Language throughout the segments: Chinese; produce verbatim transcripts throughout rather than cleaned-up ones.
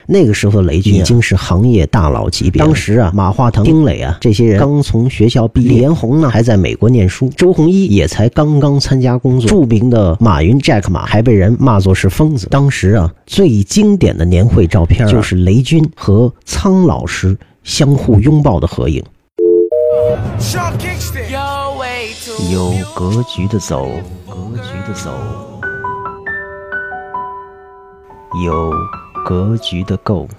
那个时候的雷军、啊、已经是行业大佬级别。当时啊，马化腾、丁磊啊这些人刚从学校毕业，李彦宏呢还在美国念书，周鸿祎也才刚刚参加工作，著名的马云 Jack 马还被人骂作是疯子。当时啊，最经典的年会照片、啊、就是雷军和苍老师相互拥抱的合影。有格局的走，格局的走，有格局的够。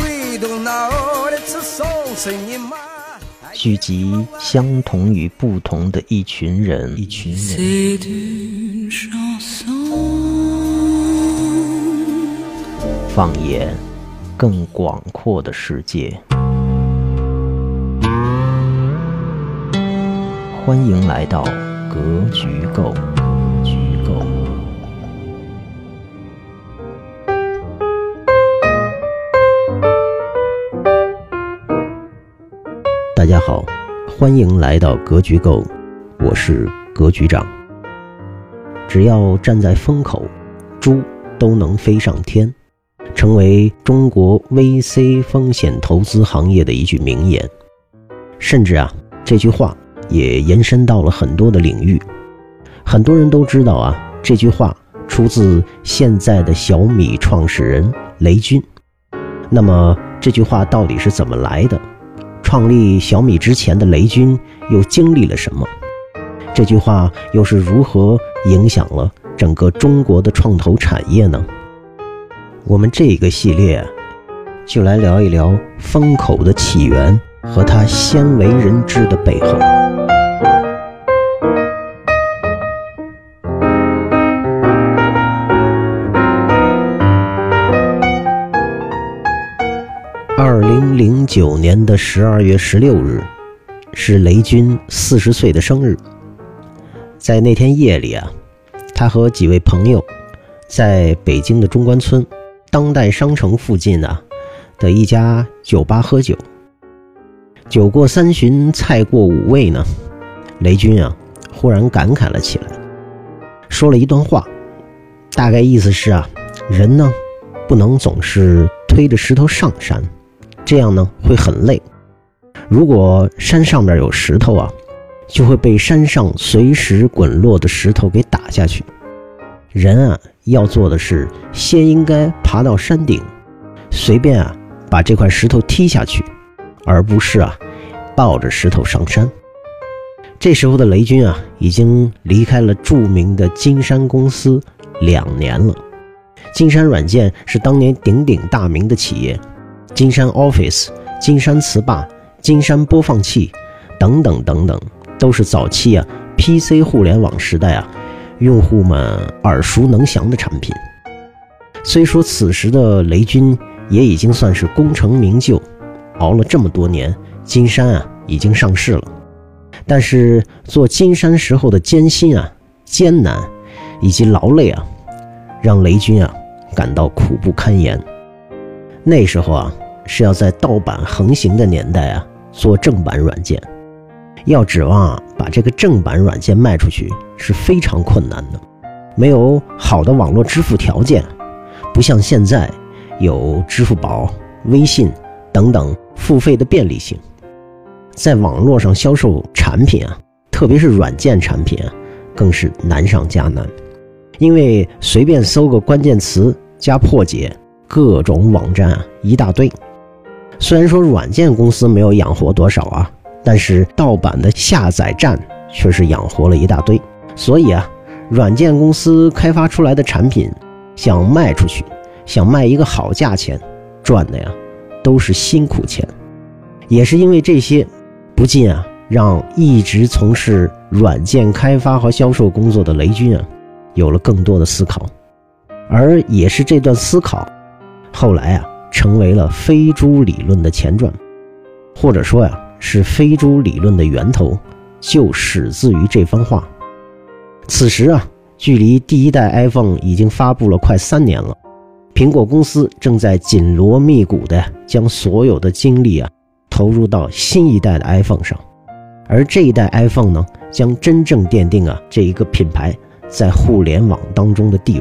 聚集相同与不同的一群人，一群人。放眼更广阔的世界。欢迎来到格局够，格局够。大家好，欢迎来到格局够，我是格局长。只要站在风口，猪都能飞上天，成为中国 V C 风险投资行业的一句名言。甚至啊，这句话也延伸到了很多的领域。很多人都知道啊，这句话出自现在的小米创始人雷军。那么这句话到底是怎么来的？创立小米之前的雷军又经历了什么？这句话又是如何影响了整个中国的创投产业呢？我们这个系列就来聊一聊风口的起源和它鲜为人知的背后。二零零九年的十二月十六日是雷军四十岁的生日。在那天夜里啊，他和几位朋友在北京的中关村当代商城附近啊的一家酒吧喝酒。酒过三巡，菜过五味呢，雷军啊忽然感慨了起来，说了一段话，大概意思是啊，人呢不能总是推着石头上山，这样呢会很累。如果山上面有石头啊，就会被山上随时滚落的石头给打下去。人啊要做的是先应该爬到山顶，随便啊把这块石头踢下去，而不是啊抱着石头上山。这时候的雷军啊已经离开了著名的金山公司两年了。金山软件是当年鼎鼎大名的企业，金山 Office、 金山词霸、金山播放器等等等等，都是早期啊 P C 互联网时代啊用户们耳熟能详的产品。虽说此时的雷军也已经算是功成名就，熬了这么多年，金山啊已经上市了，但是做金山时候的艰辛啊、艰难以及劳累啊，让雷军啊感到苦不堪言。那时候啊是要在盗版横行的年代啊做正版软件，要指望啊把这个正版软件卖出去是非常困难的，没有好的网络支付条件，不像现在有支付宝、微信等等付费的便利性。在网络上销售产品啊，特别是软件产品啊，更是难上加难。因为随便搜个关键词加破解，各种网站啊一大堆。虽然说软件公司没有养活多少啊，但是盗版的下载站却是养活了一大堆。所以啊，软件公司开发出来的产品想卖出去，想卖一个好价钱，赚的呀都是辛苦钱。也是因为这些，不禁啊让一直从事软件开发和销售工作的雷军啊有了更多的思考。而也是这段思考后来啊成为了飞猪理论的前传，或者说呀、啊、是飞猪理论的源头就始自于这番话。此时啊，距离第一代 iPhone 已经发布了快三年了，苹果公司正在紧锣密鼓的将所有的精力啊投入到新一代的 iPhone 上。而这一代 iPhone 呢，将真正奠定啊这一个品牌在互联网当中的地位。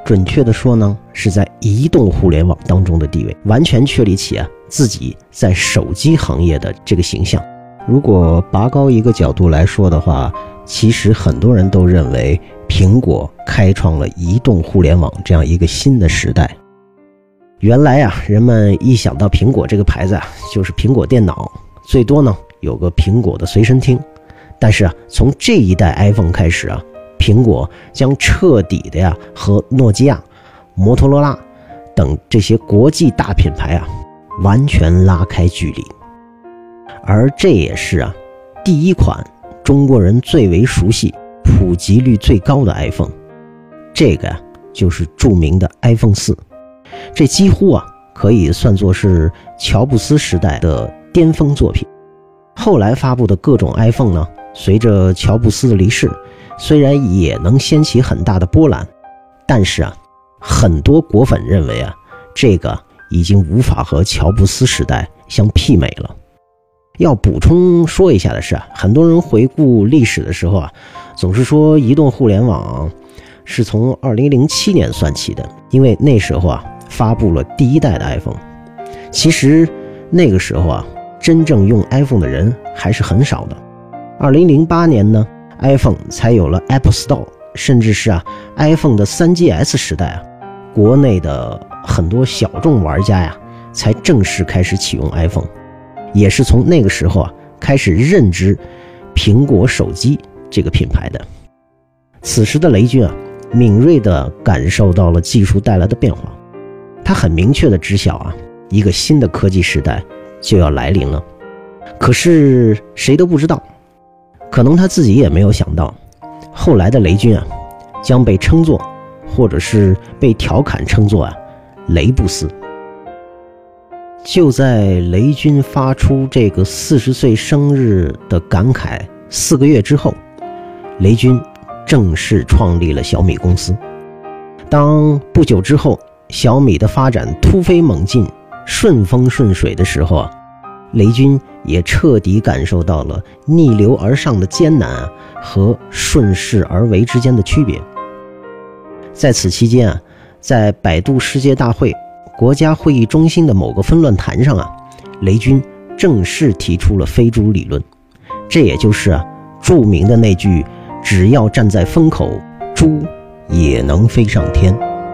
准确的说呢，是在移动互联网当中的地位，完全确立起啊自己在手机行业的这个形象。如果拔高一个角度来说的话，其实很多人都认为苹果开创了移动互联网这样一个新的时代。原来啊，人们一想到苹果这个牌子啊，就是苹果电脑，最多呢有个苹果的随身听。但是啊，从这一代 iPhone 开始啊，苹果将彻底的呀和诺基亚、摩托罗拉等这些国际大品牌啊完全拉开距离。而这也是啊第一款中国人最为熟悉、普及率最高的 iPhone， 这个呀就是著名的 iPhone 四。这几乎啊可以算作是乔布斯时代的巅峰作品。后来发布的各种 iPhone 呢，随着乔布斯的离世，虽然也能掀起很大的波澜，但是啊，很多果粉认为啊，这个已经无法和乔布斯时代相媲美了。要补充说一下的是啊，很多人回顾历史的时候啊，总是说移动互联网是从二零零七年算起的，因为那时候啊发布了第一代的 iPhone。其实那个时候啊，真正用 iPhone 的人还是很少的。二零零八年呢 ，iPhone 才有了 Apple Store， 甚至是啊 iPhone 的 三 G S 时代啊，国内的很多小众玩家呀，才正式开始启用 iPhone。也是从那个时候啊，开始认知苹果手机这个品牌的。此时的雷军啊，敏锐地感受到了技术带来的变化，他很明确地知晓啊，一个新的科技时代就要来临了。可是谁都不知道，可能他自己也没有想到，后来的雷军啊，将被称作，或者是被调侃称作啊，雷布斯。就在雷军发出这个四十岁生日的感慨四个月之后，雷军正式创立了小米公司。当不久之后小米的发展突飞猛进、顺风顺水的时候啊，雷军也彻底感受到了逆流而上的艰难啊和顺势而为之间的区别。在此期间啊，在百度世界大会国家会议中心的某个分论坛上啊，雷军正式提出了飞猪理论，这也就是啊著名的那句“只要站在风口，猪也能飞上天”。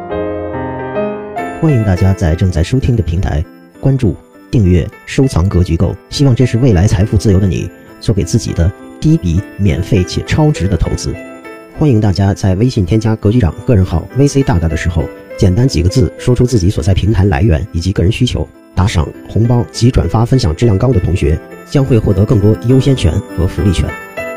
欢迎大家在正在收听的平台关注、订阅、收藏格局购，希望这是未来财富自由的你做给自己的第一笔免费且超值的投资。欢迎大家在微信添加格局长个人号 V C 大大的时候，简单几个字说出自己所在平台来源以及个人需求，打赏、红包及转发分享质量高的同学将会获得更多优先权和福利权。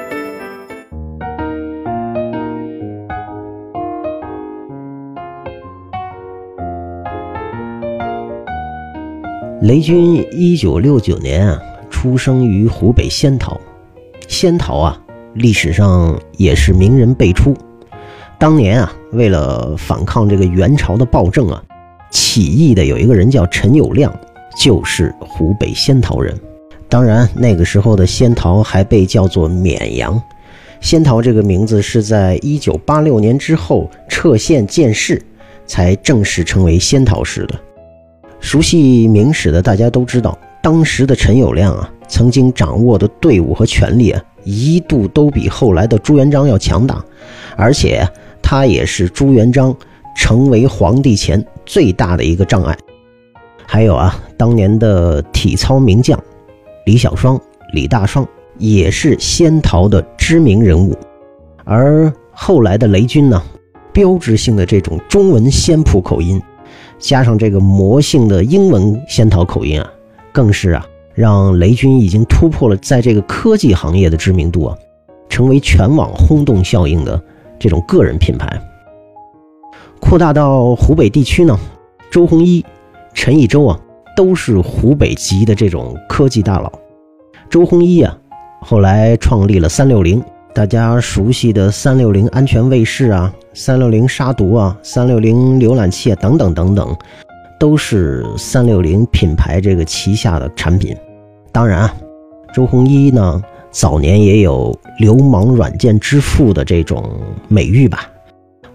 雷军一九六九年啊，出生于湖北仙桃。仙桃啊，历史上也是名人辈出。当年啊，为了反抗这个元朝的暴政啊，起义的有一个人叫陈友谅，就是湖北仙桃人。当然，那个时候的仙桃还被叫做沔阳。仙桃这个名字是在一九八六年之后撤县建市，才正式成为仙桃市的。熟悉明史的大家都知道，当时的陈友谅啊，曾经掌握的队伍和权力啊，一度都比后来的朱元璋要强大，而且他也是朱元璋成为皇帝前最大的一个障碍。还有啊，当年的体操名将李小双、李大双也是仙桃的知名人物。而后来的雷军呢，标志性的这种中文仙浦口音，加上这个魔性的英文仙桃口音啊，更是啊让雷军已经突破了在这个科技行业的知名度啊，成为全网轰动效应的这种个人品牌。扩大到湖北地区呢，周鸿祎、陈一舟啊，都是湖北籍的这种科技大佬。周鸿祎啊，后来创立了三六零，大家熟悉的三六零安全卫士啊、三六零杀毒啊、三六零浏览器啊等等等等，都是三六零品牌这个旗下的产品。当然啊，周鸿祎呢早年也有流氓软件之父的这种美誉吧。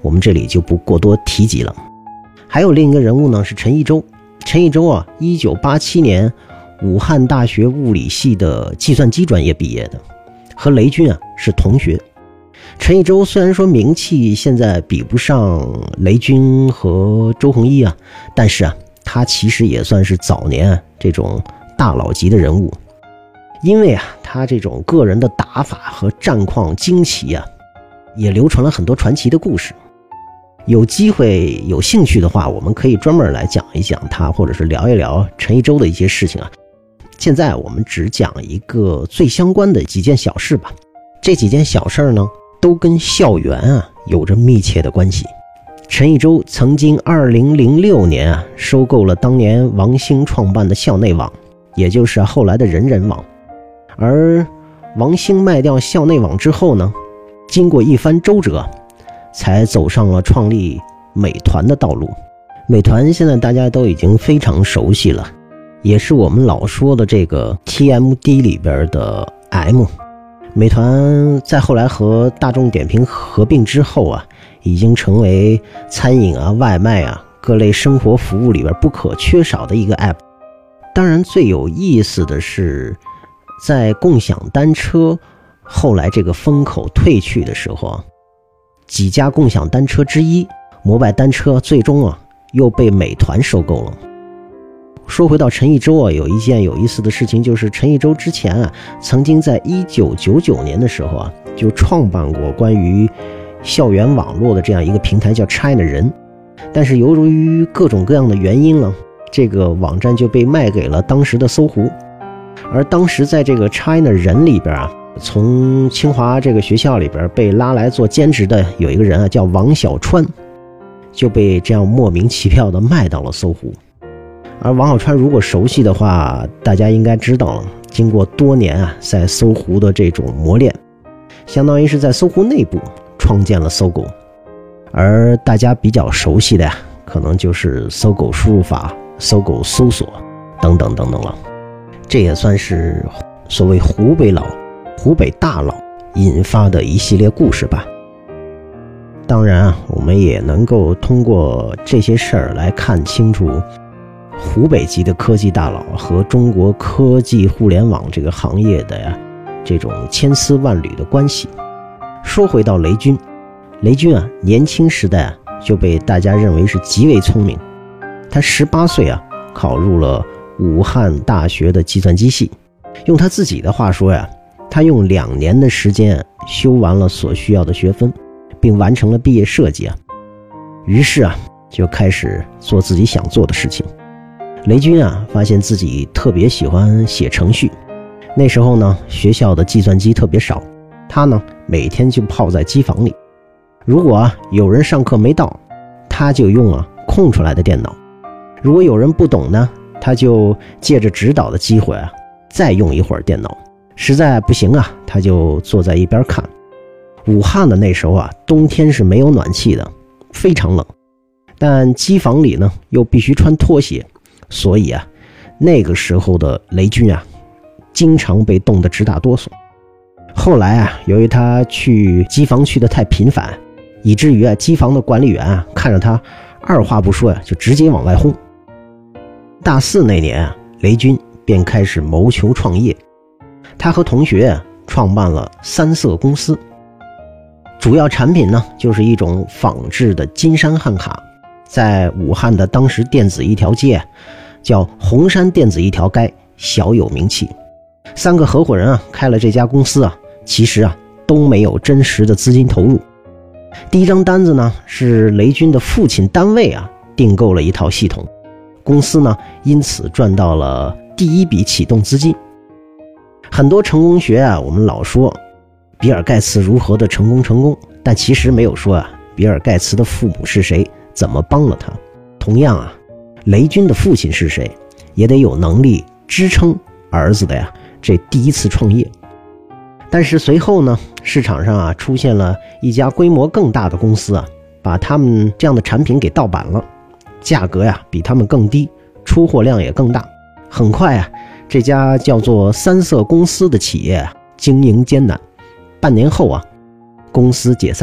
我们这里就不过多提及了。还有另一个人物呢，是陈一舟。陈一舟啊，一九八七年武汉大学物理系的计算机专业毕业的，和雷军啊是同学。陈一舟虽然说名气现在比不上雷军和周鸿祎啊，但是啊，他其实也算是早年啊这种大佬级的人物。因为啊，他这种个人的打法和战况惊奇啊，也流传了很多传奇的故事。有机会有兴趣的话，我们可以专门来讲一讲他，或者是聊一聊陈一舟的一些事情啊。现在我们只讲一个最相关的几件小事吧。这几件小事呢，都跟校园啊有着密切的关系。陈一舟曾经二零零六年啊收购了当年王兴创办的校内网，也就是后来的人人网。而王兴卖掉校内网之后呢，经过一番周折，才走上了创立美团的道路。美团现在大家都已经非常熟悉了，也是我们老说的这个 T M D 里边的 M。 美团在后来和大众点评合并之后啊，已经成为餐饮啊、外卖啊各类生活服务里边不可缺少的一个 app。 当然最有意思的是，在共享单车后来这个风口退去的时候啊，几家共享单车之一摩拜单车最终啊又被美团收购了。说回到陈一舟啊，有一件有意思的事情，就是陈一舟之前啊曾经在一九九九年的时候啊就创办过关于校园网络的这样一个平台，叫 China 人。但是由于各种各样的原因呢，这个网站就被卖给了当时的搜狐。而当时在这个 China 人里边啊，从清华这个学校里边被拉来做兼职的有一个人啊，叫王小川，就被这样莫名其妙的卖到了搜狐。而王小川如果熟悉的话，大家应该知道了，经过多年啊在搜狐的这种磨练，相当于是在搜狐内部创建了搜狗。而大家比较熟悉的呀，可能就是搜狗输入法、搜狗搜索等等等等了。这也算是所谓湖北佬、湖北大佬引发的一系列故事吧。当然啊，我们也能够通过这些事儿来看清楚湖北籍的科技大佬和中国科技互联网这个行业的呀这种千丝万缕的关系。说回到雷军，雷军啊年轻时代啊就被大家认为是极为聪明。他十八岁啊考入了武汉大学的计算机系。用他自己的话说呀，他用两年的时间修完了所需要的学分，并完成了毕业设计啊。于是啊就开始做自己想做的事情。雷军啊发现自己特别喜欢写程序。那时候呢，学校的计算机特别少，他呢每天就泡在机房里。如果啊有人上课没到，他就用啊空出来的电脑。如果有人不懂呢，他就借着指导的机会啊再用一会儿电脑。实在不行啊，他就坐在一边看。武汉的那时候啊，冬天是没有暖气的，非常冷，但机房里呢又必须穿拖鞋，所以啊那个时候的雷军啊经常被冻得直打哆嗦。后来啊，由于他去机房去的太频繁，以至于啊机房的管理员啊看着他二话不说呀、啊、就直接往外轰。大四那年啊，雷军便开始谋求创业。他和同学啊创办了三色公司，主要产品呢就是一种仿制的金山汉卡，在武汉的当时电子一条街叫红山电子一条街小有名气。三个合伙人啊开了这家公司啊，其实啊都没有真实的资金投入。第一张单子呢是雷军的父亲单位啊订购了一套系统，公司呢因此赚到了第一笔启动资金。很多成功学啊，我们老说比尔盖茨如何的成功成功，但其实没有说啊比尔盖茨的父母是谁，怎么帮了他。同样啊，雷军的父亲是谁，也得有能力支撑儿子的呀这第一次创业。但是随后呢，市场上啊出现了一家规模更大的公司啊，把他们这样的产品给盗版了，价格呀比他们更低，出货量也更大。很快啊，这家叫做三色公司的企业啊经营艰难，半年后啊公司解散，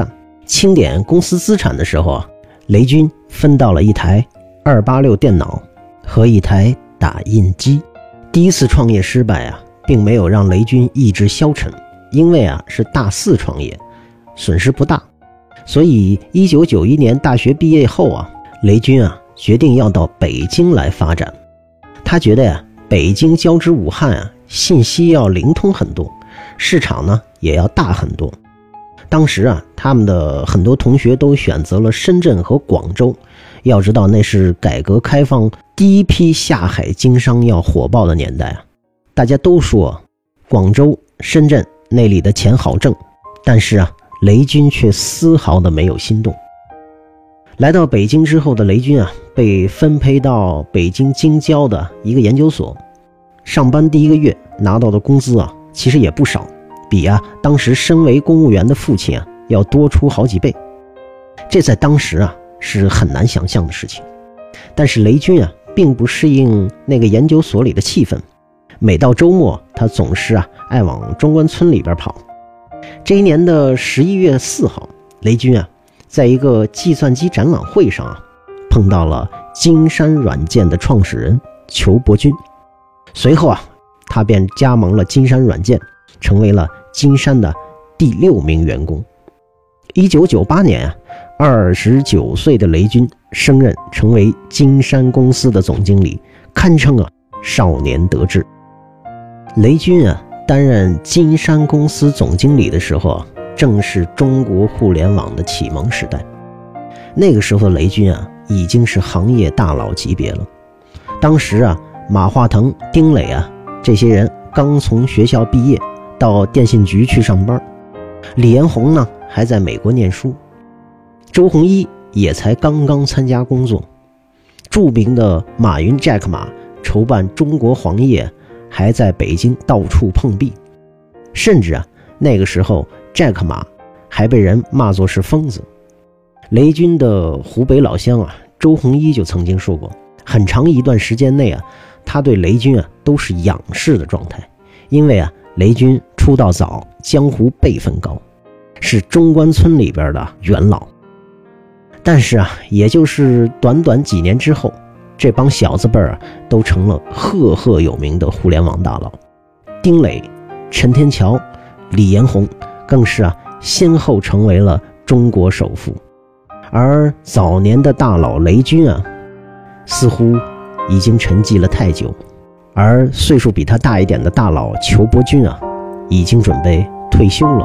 清点公司资产的时候啊，雷军分到了一台二八六电脑和一台打印机。第一次创业失败啊，并没有让雷军意志消沉，因为啊是大肆创业，损失不大。所以一九九一年大学毕业后啊，雷军啊决定要到北京来发展。他觉得呀、啊，北京交织武汉啊，信息要灵通很多，市场呢也要大很多。当时啊，他们的很多同学都选择了深圳和广州。要知道那是改革开放第一批下海经商要火爆的年代啊，大家都说广州、深圳那里的钱好挣，但是啊，雷军却丝毫的没有心动。来到北京之后的雷军啊，被分配到北京京郊的一个研究所，上班第一个月拿到的工资啊，其实也不少，比啊当时身为公务员的父亲啊要多出好几倍。这在当时啊是很难想象的事情。但是雷军啊并不适应那个研究所里的气氛，每到周末他总是啊爱往中关村里边跑。这一年的十一月四号，雷军啊在一个计算机展览会上啊碰到了金山软件的创始人裘伯钧。随后啊他便加盟了金山软件，成为了金山的第六名员工。一九九八年啊二十九岁的雷军升任成为金山公司的总经理，堪称啊少年得志。雷军啊担任金山公司总经理的时候啊，正是中国互联网的启蒙时代。那个时候的雷军啊已经是行业大佬级别了。当时啊马化腾、丁磊啊这些人刚从学校毕业到电信局去上班，李彦宏呢还在美国念书，周鸿祎也才刚刚参加工作，著名的马云 Jack 马筹办中国黄页还在北京到处碰壁，甚至啊那个时候 Jack 马还被人骂作是疯子。雷军的湖北老乡啊周鸿祎就曾经说过，很长一段时间内啊他对雷军啊都是仰视的状态，因为啊雷军出道早，江湖辈分高，是中关村里边的元老。但是啊也就是短短几年之后，这帮小子辈儿啊都成了赫赫有名的互联网大佬，丁磊、陈天桥、李彦宏更是啊先后成为了中国首富。而早年的大佬雷军啊似乎已经沉寂了太久，而岁数比他大一点的大佬裘伯钧啊已经准备退休了。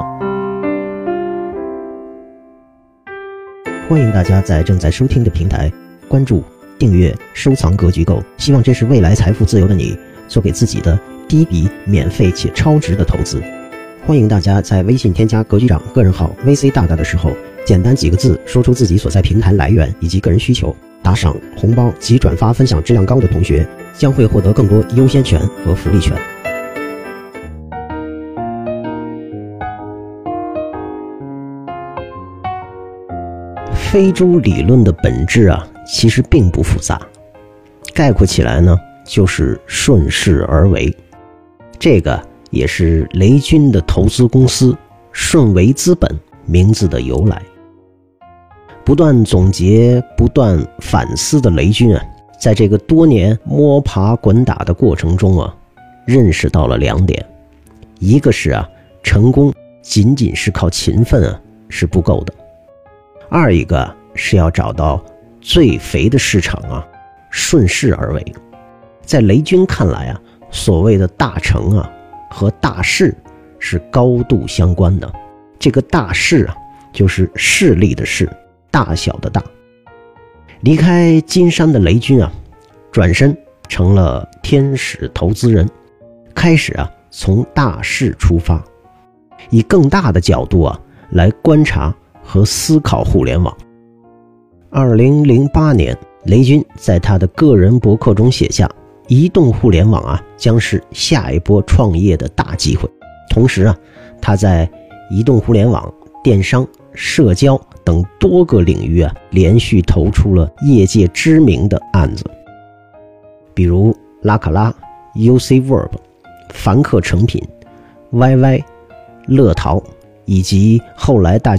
欢迎大家在正在收听的平台关注、订阅、收藏格局购，希望这是未来财富自由的你做给自己的第一笔免费且超值的投资。欢迎大家在微信添加格局长个人号 V C 大大的时候，简单几个字说出自己所在平台来源以及个人需求，打赏、红包及转发分享质量高的同学将会获得更多优先权和福利权。飞猪理论的本质啊其实并不复杂，概括起来呢就是顺势而为。这个也是雷军的投资公司顺为资本名字的由来。不断总结、不断反思的雷军啊，在这个多年摸爬滚打的过程中啊，认识到了两点：一个是啊，成功仅仅是靠勤奋啊是不够的；二一个是要找到最肥的市场啊，顺势而为。在雷军看来啊，所谓的大成啊和大势是高度相关的。这个大势啊，就是势力的势，大小的大。离开金山的雷军啊，转身成了天使投资人，开始啊从大势出发，以更大的角度啊来观察和思考互联网。二零零八年，雷军在他的个人博客中写下，移动互联网啊将是下一波创业的大机会。同时啊，他在移动互联网、电商、社交等多个领域啊，连续投出了业界知名的案子，比如拉卡拉、U C Verb、凡客诚品、Y Y、乐淘，以及后来大家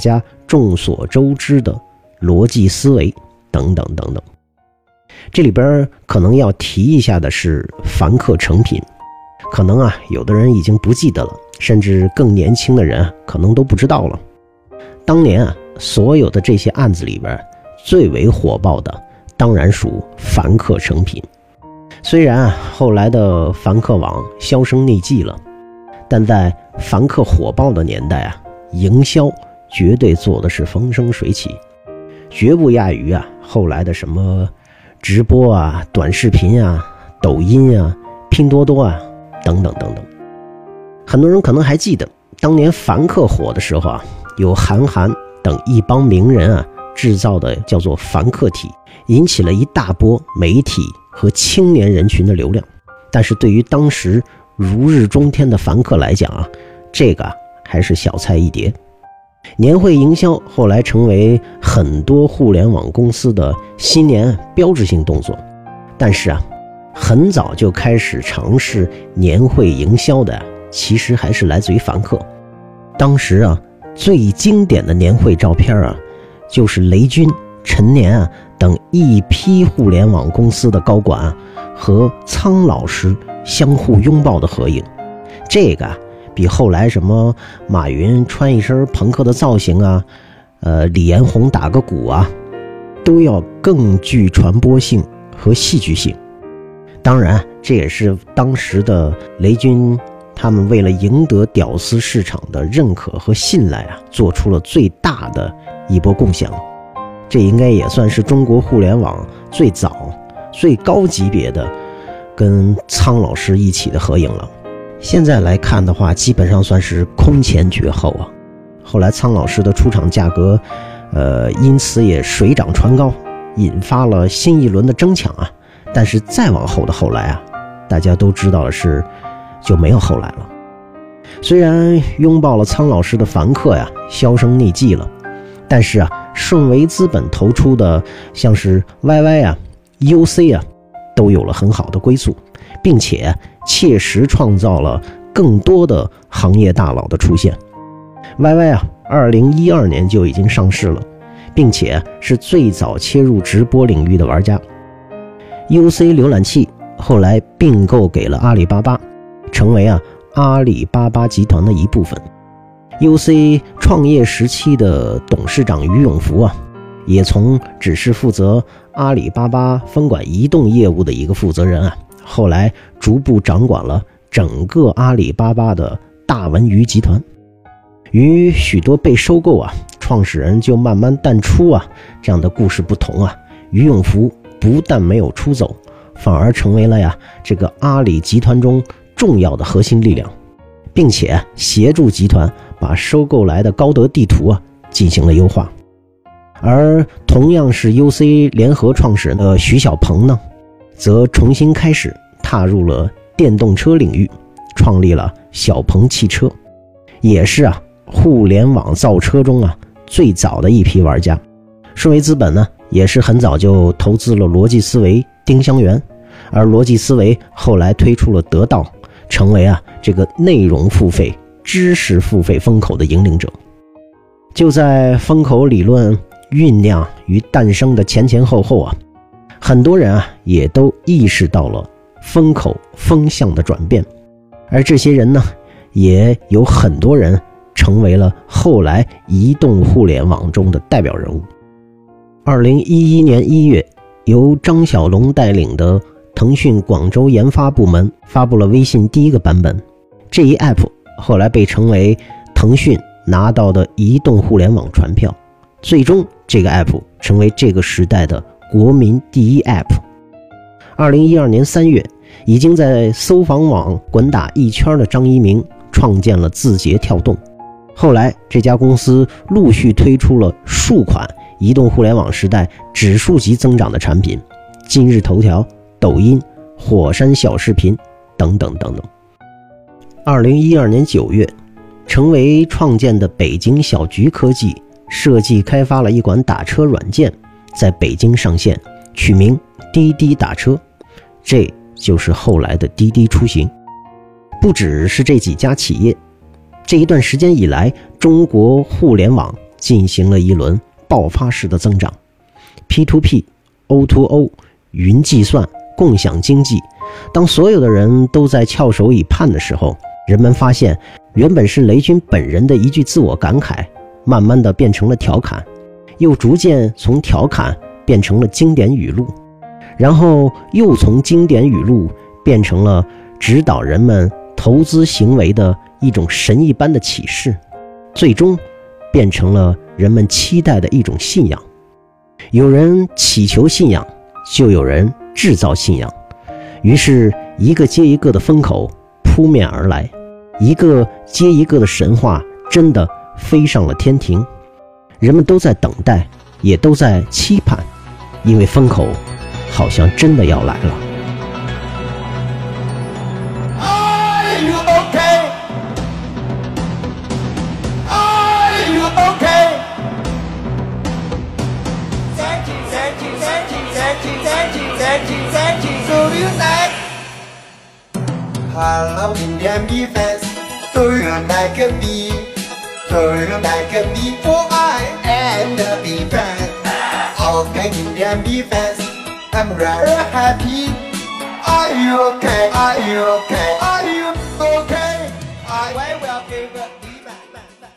众所周知的逻辑思维等等等等。这里边可能要提一下的是凡客诚品，可能啊有的人已经不记得了，甚至更年轻的人可能都不知道了。当年啊所有的这些案子里边最为火爆的当然属凡客诚品。虽然啊后来的凡客网销声匿迹了，但在凡客火爆的年代啊，营销绝对做的是风生水起，绝不亚于啊后来的什么直播啊、短视频啊、抖音啊、拼多多啊等等等等。很多人可能还记得当年凡客火的时候啊，有韩寒等一帮名人啊制造的叫做凡客体，引起了一大波媒体和青年人群的流量。但是对于当时如日中天的凡客来讲啊，这个还是小菜一碟。年会营销后来成为很多互联网公司的新年标志性动作，但是啊，很早就开始尝试年会营销的，其实还是来自于凡客。当时啊，最经典的年会照片啊，就是雷军、陈年啊等一批互联网公司的高管啊和苍老师相互拥抱的合影。这个啊比后来什么马云穿一身朋克的造型啊，呃，李彦宏打个鼓啊，都要更具传播性和戏剧性。当然，这也是当时的雷军他们为了赢得屌丝市场的认可和信赖啊，做出了最大的一波贡献了。这应该也算是中国互联网最早、最高级别的跟苍老师一起的合影了。现在来看的话，基本上算是空前绝后啊。后来苍老师的出场价格，呃，因此也水涨船高，引发了新一轮的争抢啊。但是再往后的后来啊，大家都知道的是，就没有后来了。虽然拥抱了苍老师的凡客呀，销声匿迹了，但是啊，顺为资本投出的像是 Y Y 啊、U C 啊，都有了很好的归宿，并且切实创造了更多的行业大佬的出现。 Y Y 啊二零一二年就已经上市了，并且是最早切入直播领域的玩家。 U C 浏览器后来并购给了阿里巴巴，成为啊阿里巴巴集团的一部分。 U C 创业时期的董事长于永福啊，也从只是负责阿里巴巴分管移动业务的一个负责人啊，后来逐步掌管了整个阿里巴巴的大文娱集团。与许多被收购啊创始人就慢慢淡出啊这样的故事不同啊，于永福不但没有出走，反而成为了呀这个阿里集团中重要的核心力量，并且协助集团把收购来的高德地图啊进行了优化。而同样是 U C 联合创始人的徐小鹏呢，则重新开始踏入了电动车领域，创立了小鹏汽车，也是啊互联网造车中啊最早的一批玩家。顺为资本呢，也是很早就投资了逻辑思维、丁香园，而逻辑思维后来推出了得到，成为啊这个内容付费、知识付费风口的引领者。就在风口理论酝酿与诞生的前前后后啊，很多人啊也都意识到了风口风向的转变，而这些人呢，也有很多人成为了后来移动互联网中的代表人物。二零一一年一月，由张小龙带领的腾讯广州研发部门发布了微信第一个版本，这一 app 后来被称为腾讯拿到的移动互联网传票，最终这个 app 成为这个时代的国民第一 app。 二零一二年三月，已经在搜房网滚打一圈的张一鸣创建了字节跳动，后来这家公司陆续推出了数款移动互联网时代指数级增长的产品，今日头条、抖音、火山小视频等等等等。二零一二年九月，成为创建的北京小桔科技设计开发了一款打车软件，在北京上线，取名滴滴打车，这就是后来的滴滴出行。不只是这几家企业，这一段时间以来，中国互联网进行了一轮爆发式的增长。 P to P、O to O、 云计算、共享经济，当所有的人都在翘首以盼的时候，人们发现原本是雷军本人的一句自我感慨，慢慢的变成了调侃，又逐渐从调侃变成了经典语录，然后又从经典语录变成了指导人们投资行为的一种神一般的启示，最终变成了人们期待的一种信仰。有人祈求信仰，就有人制造信仰，于是一个接一个的风口扑面而来，一个接一个的神话真的飞上了天庭。人们都在等待，也都在期盼，因为风口好像真的要来了。 Hello Indian bee fans, do you like a bee? Do you like a bee? For I am the bee fan. Okay Indian bee fans, I'm very happy. Are you okay? Are you okay? Are you okay? I will give a bee fan.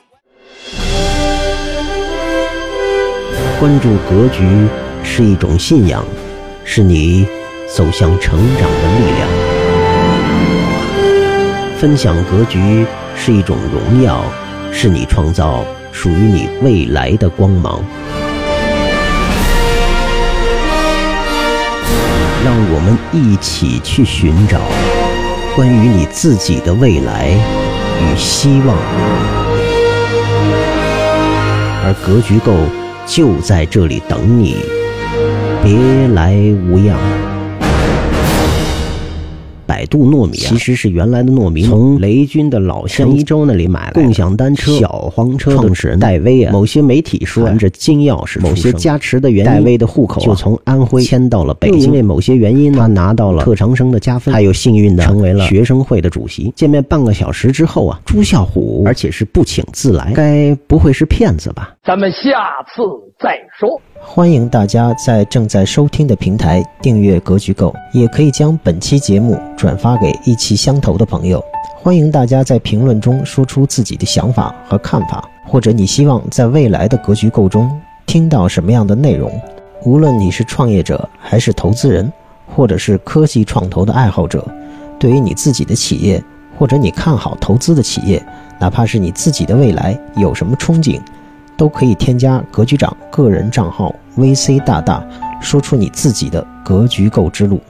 关注格局是一种信仰，是你走向成长的力量。分享格局是一种荣耀，是你创造属于你未来的光芒。让我们一起去寻找关于你自己的未来与希望，而格局构就在这里等你，别来无恙。百度糯米啊，其实是原来的糯米，从雷军的老乡一周那里买来的。共享单车小黄车创始人戴威啊，某些媒体说含着金钥匙，某些加持的原因，戴威的户口、啊、就从安徽迁到了北京。因为某些原因呢，他拿到了特长生的加分，还有幸运的成为了学生会的主席。见面半个小时之后啊，朱啸虎而且是不请自来，该不会是骗子吧？ 咱们下次再说。 欢迎大家在正在收听的平台订阅格局构，也可以将本期节目转发给意气相投的朋友。欢迎大家在评论中说出自己的想法和看法，或者你希望在未来的格局构中听到什么样的内容。无论你是创业者还是投资人，或者是科技创投的爱好者，对于你自己的企业或者你看好投资的企业，哪怕是你自己的未来有什么憧憬，都可以添加格局长个人账号 V C 大大，说出你自己的格局构之路。